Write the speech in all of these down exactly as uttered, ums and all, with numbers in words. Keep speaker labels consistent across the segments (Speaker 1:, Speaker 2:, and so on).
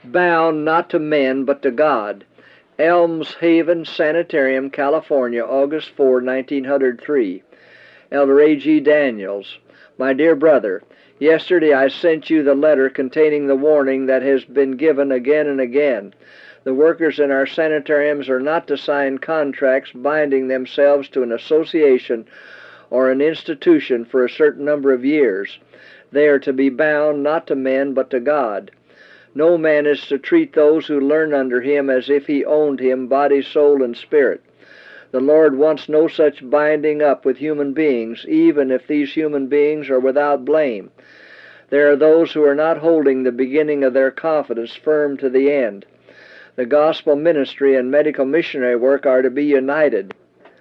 Speaker 1: Bound not to men but to God. Elms Haven Sanitarium, California, August fourth, nineteen oh three. Elder A G Daniels. My dear brother, yesterday I sent you the letter containing the warning that has been given again and again. The workers in our sanitariums are not to sign contracts binding themselves to an association or an institution for a certain number of years. They are to be bound not to men but to God. No man is to treat those who learn under him as if he owned him, body, soul, and spirit. The Lord wants no such binding up with human beings, even if these human beings are without blame. There are those who are not holding the beginning of their confidence firm to the end. The gospel ministry and medical missionary work are to be united.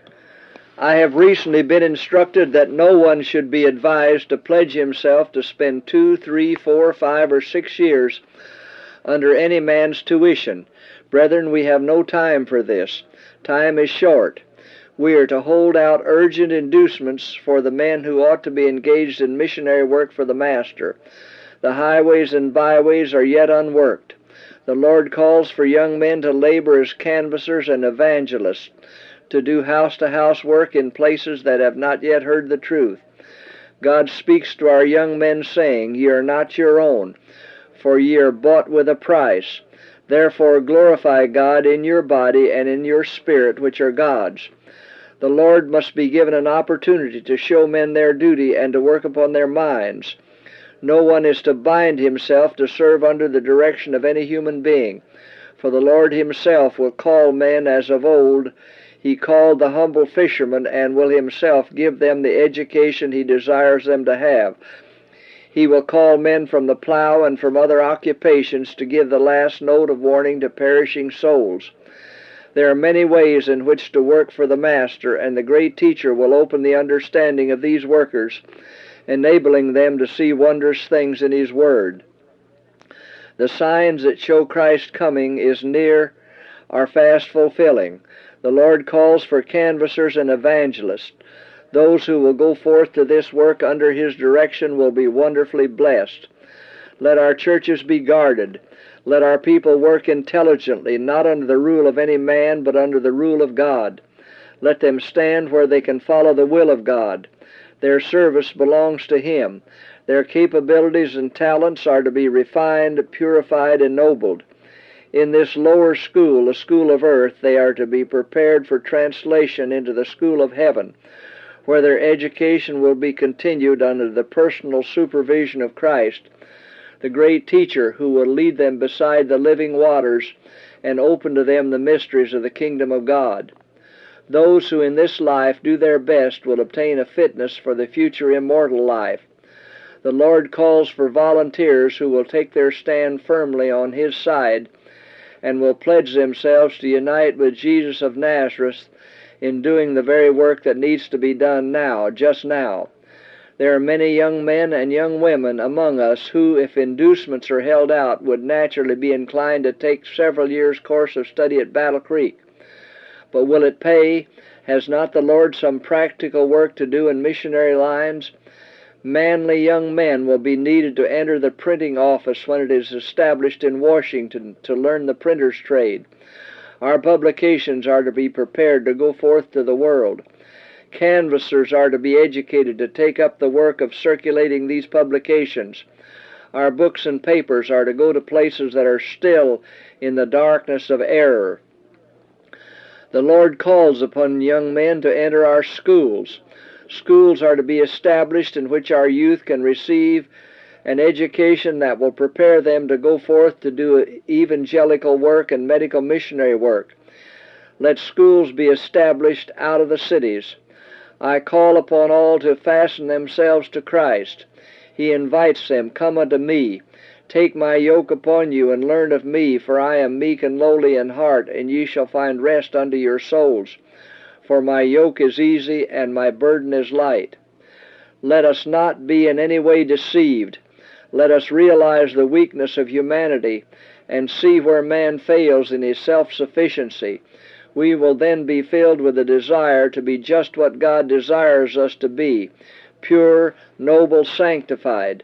Speaker 1: I have recently been instructed that no one should be advised to pledge himself to spend two, three, four, five, or six years under any man's tuition. Brethren, we have no time for this. Time is short. We are to hold out urgent inducements for the men who ought to be engaged in missionary work for the Master. The highways and byways are yet unworked. The Lord calls for young men to labor as canvassers and evangelists, to do house-to-house work in places that have not yet heard the truth. God speaks to our young men, saying, Ye are not your own, for ye are bought with a price. Therefore glorify God in your body and in your spirit, which are God's. The Lord must be given an opportunity to show men their duty and to work upon their minds. No one is to bind himself to serve under the direction of any human being, for the Lord himself will call men as of old He called the humble fishermen, and will himself give them the education he desires them to have. He will call men from the plow and from other occupations to give the last note of warning to perishing souls. There are many ways in which to work for the Master, and the great Teacher will open the understanding of these workers, enabling them to see wondrous things in His Word. The signs that show Christ's coming is near are fast fulfilling. The Lord calls for canvassers and evangelists. Those who will go forth to this work under His direction will be wonderfully blessed. Let our churches be guarded. Let our people work intelligently, not under the rule of any man, but under the rule of God. Let them stand where they can follow the will of God. Their service belongs to Him. Their capabilities and talents are to be refined, purified, ennobled. In this lower school, the school of earth, they are to be prepared for translation into the school of heaven, where their education will be continued under the personal supervision of Christ, the great Teacher who will lead them beside the living waters and open to them the mysteries of the kingdom of God. Those who in this life do their best will obtain a fitness for the future immortal life. The Lord calls for volunteers who will take their stand firmly on His side and will pledge themselves to unite with Jesus of Nazareth in doing the very work that needs to be done now, just now. There are many young men and young women among us who, if inducements are held out, would naturally be inclined to take several years' course of study at Battle Creek. But will it pay? Has not the Lord some practical work to do in missionary lines? Manly young men will be needed to enter the printing office when it is established in Washington to learn the printer's trade. Our publications are to be prepared to go forth to the world. Canvassers are to be educated to take up the work of circulating these publications. Our books and papers are to go to places that are still in the darkness of error. The Lord calls upon young men to enter our schools. Schools are to be established in which our youth can receive an education that will prepare them to go forth to do evangelical work and medical missionary work. Let schools be established out of the cities. I call upon all to fasten themselves to Christ. He invites them, Come unto me. Take my yoke upon you, and learn of me, for I am meek and lowly in heart, and ye shall find rest unto your souls. For my yoke is easy, and my burden is light. Let us not be in any way deceived. Let us realize the weakness of humanity, and see where man fails in his self-sufficiency. We will then be filled with a desire to be just what God desires us to be, pure, noble, sanctified.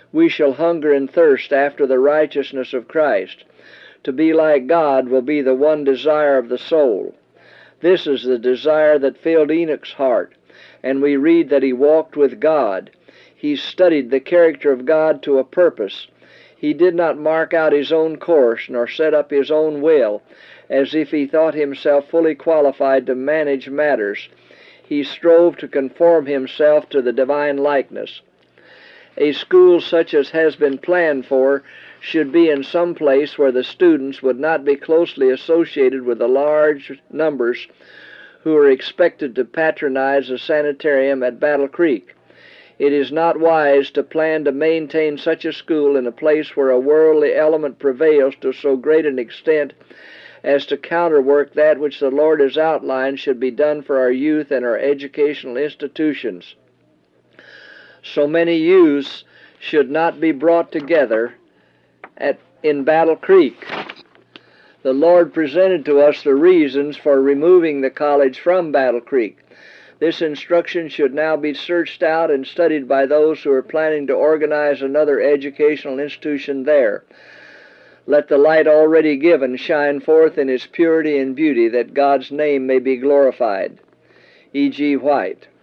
Speaker 1: We shall hunger and thirst after the righteousness of Christ. To be like God will be the one desire of the soul. This is the desire that filled Enoch's heart, and we read that he walked with God. He studied the character of God to a purpose. He did not mark out his own course, nor set up his own will, as if he thought himself fully qualified to manage matters. He strove to conform himself to the divine likeness. A school such as has been planned for should be in some place where the students would not be closely associated with the large numbers who are expected to patronize the sanitarium at Battle Creek. It is not wise to plan to maintain such a school in a place where a worldly element prevails to so great an extent as to counterwork that which the Lord has outlined should be done for our youth and our educational institutions. So many youths should not be brought together at, in Battle Creek. The Lord presented to us the reasons for removing the college from Battle Creek. This instruction should now be searched out and studied by those who are planning to organize another educational institution there. Let the light already given shine forth in its purity and beauty, that God's name may be glorified. E G. White.